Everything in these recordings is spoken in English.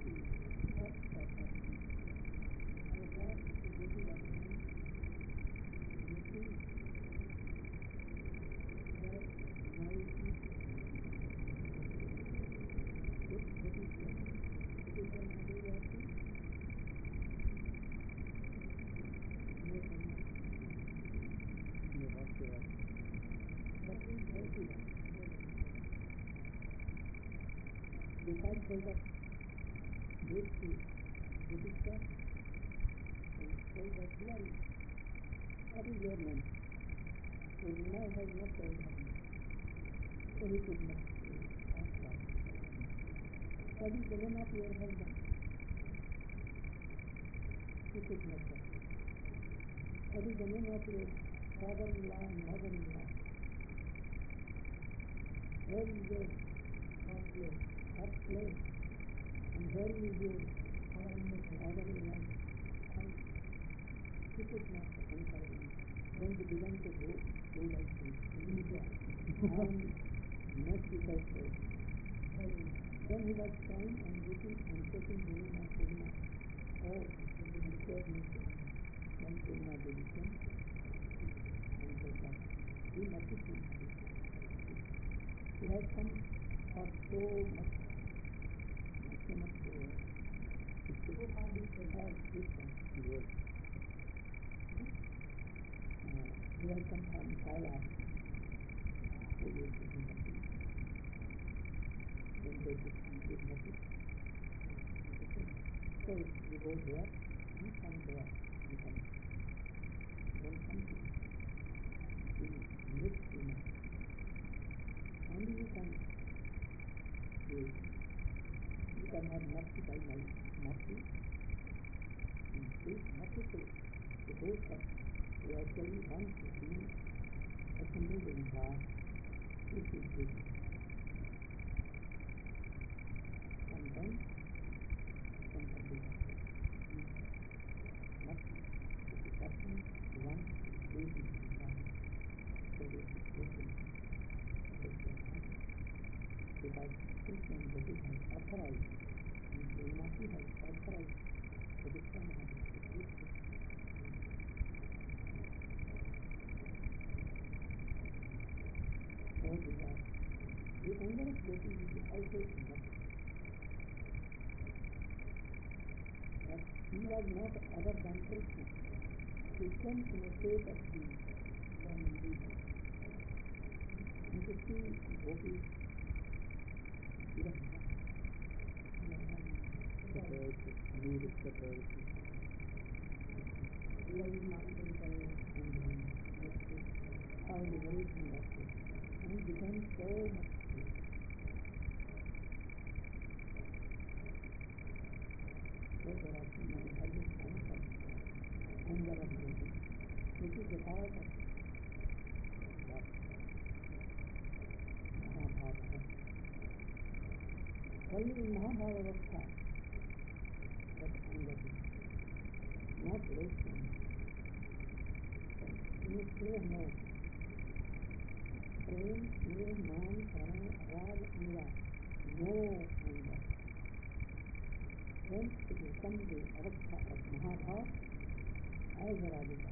Decide for the good to register and say that clearly what is your name? So now has not told him. So he could not ask that. What is the name of your husband? He could not tell. What is the name of your father-in-law and mother-in-law? Where is your place? And where is your father-in-law? He could not answer him. Then he began to go like this. And next he said, then he was crying and weeping and taking Purna. Oh, he said me. Then Purna Devi and said that he must be free. He has come for so much he has come from Thailand. So you go there, you come there, you come. Don't come to live too much. Only you can do. You can have mercy by mercy. Please mercy to the host of who actually wants to be assembled in God. This is good. And then some of the mercy to the person who wants to live in God. So this is good. Because Krishna and Devi has authorized, and Srimati has authorized the Krishna and Devi. So the anger of Devi is also enough. But he was not other than Krishna. He came in a state of being. You can see Gopis. And become so much free. So there are so many other kinds of anger of Devi, which is a part of that Mahabharata. Only in Mahabharata that anger is not less. In a clear note, प्रेम स्नेह मान करुणा आवाज अनुराग no anger. Then it will come the avastha of Mahabharata as a Radhika.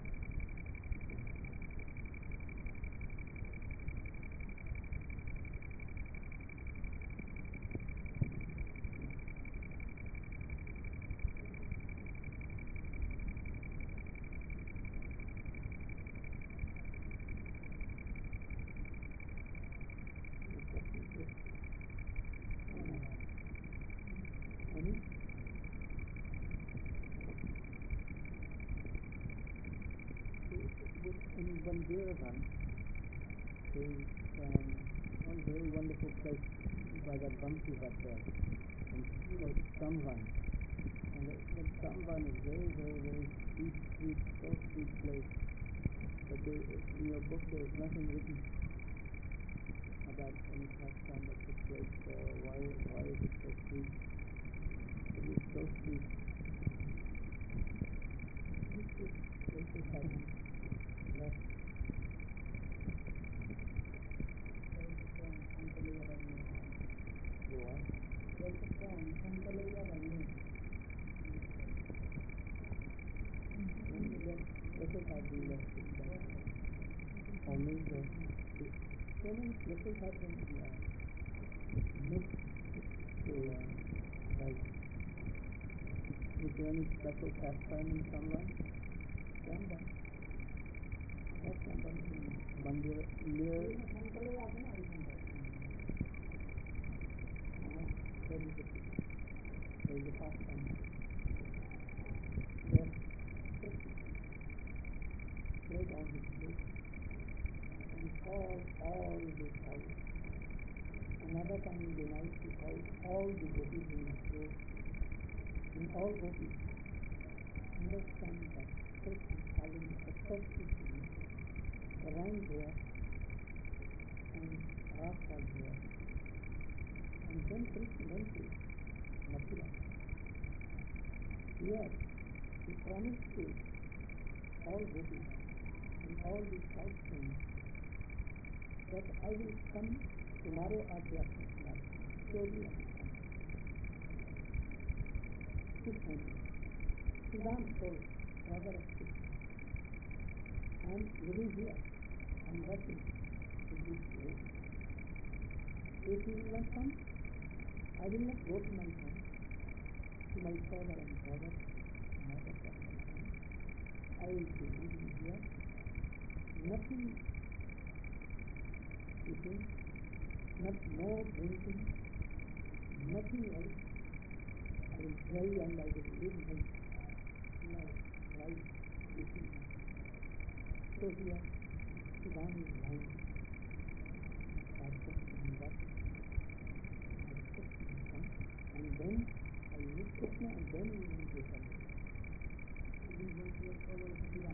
In Vrindavan, there is one very wonderful place by that Bansi Ghat there, and it's called Samvan. And the Samvan is very, very, very sweet, so sweet place. But in your book there is nothing written about any pastime that took place there. Why is it so sweet? It is so sweet. There's a song, Sankalaya Rani. been left with that. Or maybe So many places have been mixed to right. Is there any special pastime in Samran? Ramban. That's Ramban. Mandir near there is a pastime. Where lay down his plate and all this out. Another time in the night he called all the gopis in his throat. And all gopis understand that Krishna is having a special thing around here and Rasa here. And then Krishna went to Mathura. Here he promised to all gopis and all these sightseeing that I will come tomorrow at the Krishna. Surely I will come. Siddham told brother of Krishna, I am living here. I am working in this place. If he will not come, I will not go to my home, to my father and brother, mother, and son. I will be living here. Nothing eating, no drinking, nothing else. I will pray and I will live my life within me. So here, Siddham is lying. And then I meet Krishna and then we will get on. This is what we are called Siddham.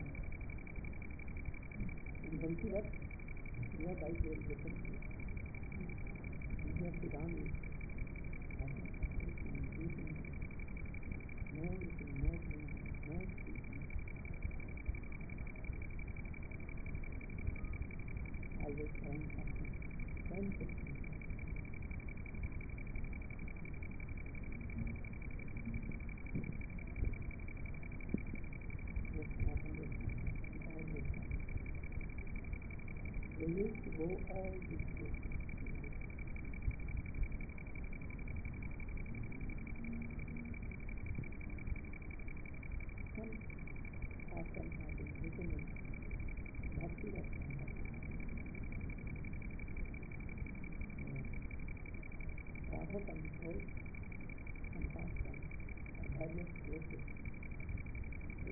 In Bansivat, nearby there is a temple. And here Siddham is having eating, no eating, no drinking, no speaking. Always trying something, trying something. They used to go all these places. Some ashrams have been written in Bhakti Rasamrita. Radha controls some pastimes at various places. So,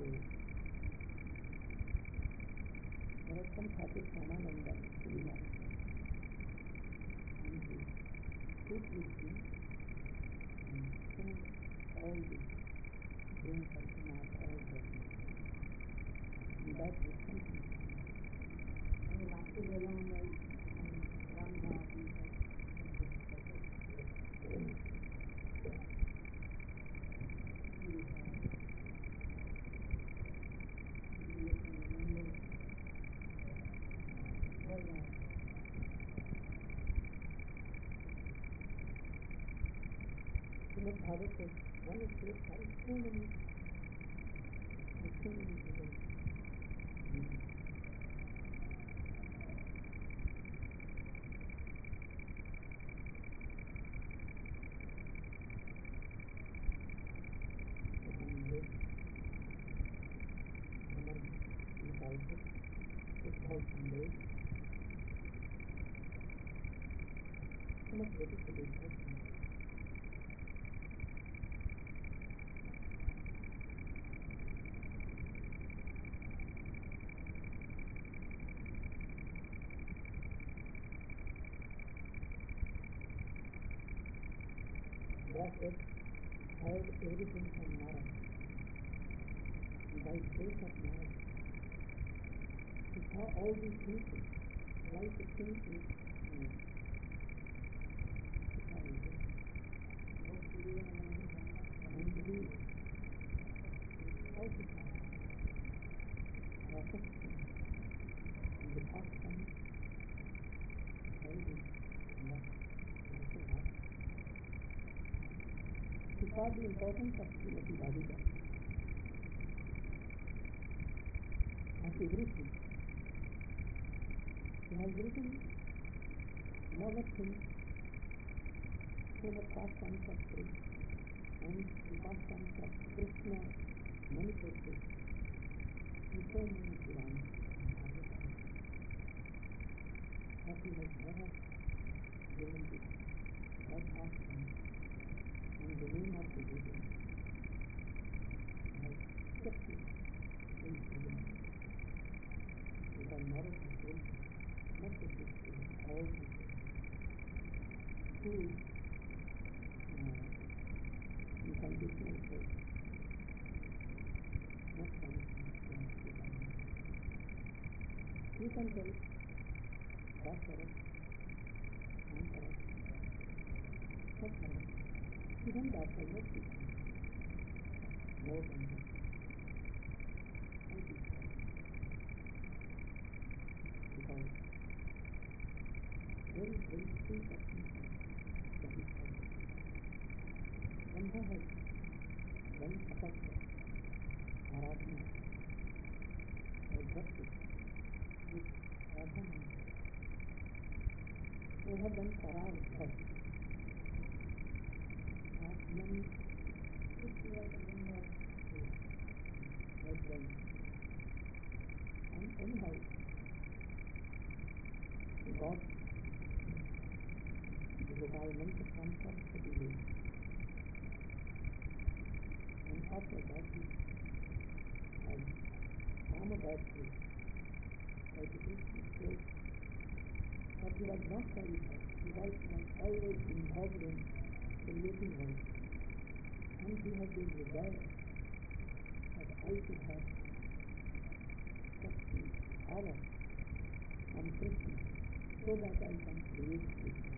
there are some Thakur Ramananda in Sri Lanka. And he took with him and sing all the Jain Parthanath, all the and that was something. And Bhakti Ramananda and Ramdas Srimad Bhagavatam is one of those has so many events. Bhagavad heard everything from Nara. And by grace of Nara, he saw all these things like the thing is unbelief. Also and the pastime held in he saw the importance of Srimati Radhika of everything. He has written never think so much pastimes of Krishna and the pastimes of Krishna manifested in so many Puranas. But he has never given this that pastime in the name of the Buddha. He has kept it in hidden. He has never fulfilled not the history, all people who in conditional state, not conditional state. You can tell that correct, and correct, not correct. Even that will not be correct. More than that. Because very simple things that is correct. Brahma has done tapasya, aradhana, or bhakti with sadhana. They have done parar bhav. Many 6 years has done. And anyhow, God, the Gopal Mantra comes up to the way. And after that, he has come about to education skills. But he was not satisfied. He was always involved in creating work. And he has been desire that I should have such power from Krishna so that I can create Krishna.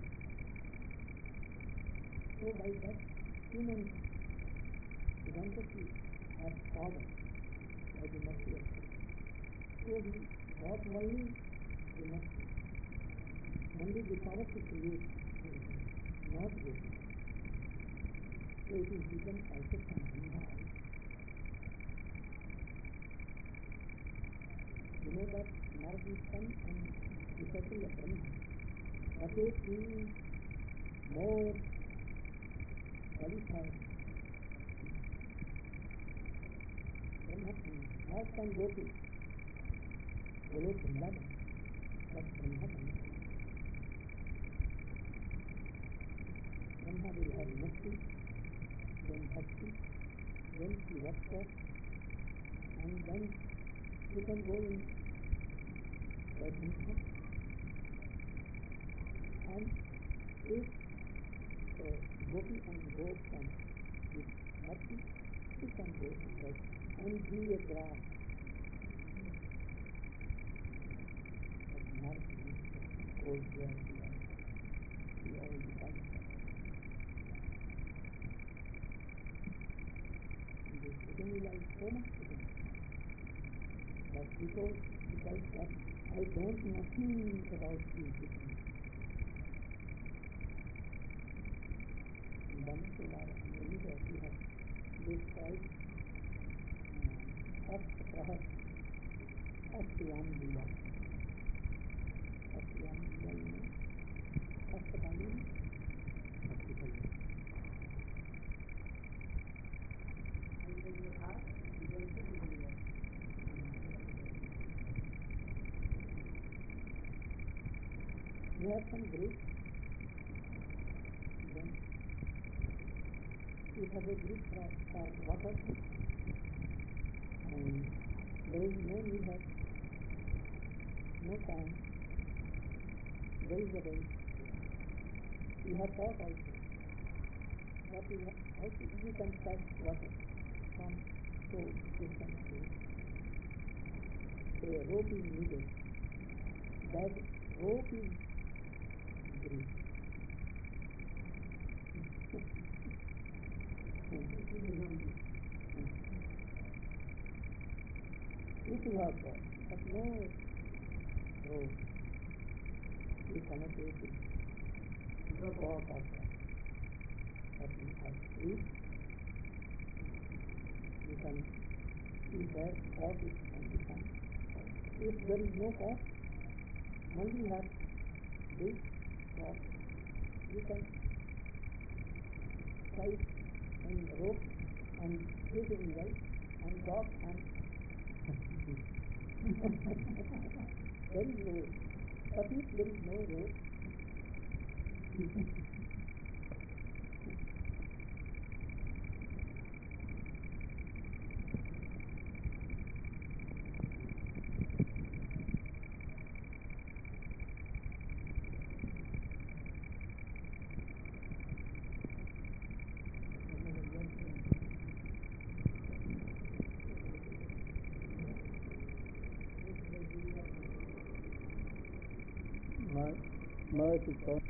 So by that human he wanted to have power by the mercy of Krishna. So he got only the mercy, only the power to create, not Krishna. So it is written also from Brahma. You know that Narad is son and disciple of Brahma. But if he is more qualified, Brahma can go to Golok Vrindavan, but Brahma cannot. Brahma will have mercy, then bhakti, then Srivastava, and then you can go in Vaikuntha. And if Gopi and Gop can with bhakti, you can go in Vaikuntha and be a grass. But Narada goes there and he already satisfied. Second like so much to him. But because that I don't know nothing about these things. In Dhammasula and Anita, we have described Astayam Lila. Astayam Lila, you know? Astapali? Astapali. We have some groups. Then we have a group for water. And there is no need of no time. There is a way. We have thought also. But how you can fetch water from so distant place. So a rope is needed. That rope is great. If you have God, but no rope, you cannot take it. No God of God. But you have truth. You can see that God is on the sun. if there is no cost, once you have this cost, you can tie and rope and take it well and drop and there is no rope. But if there is no rope, Mercy,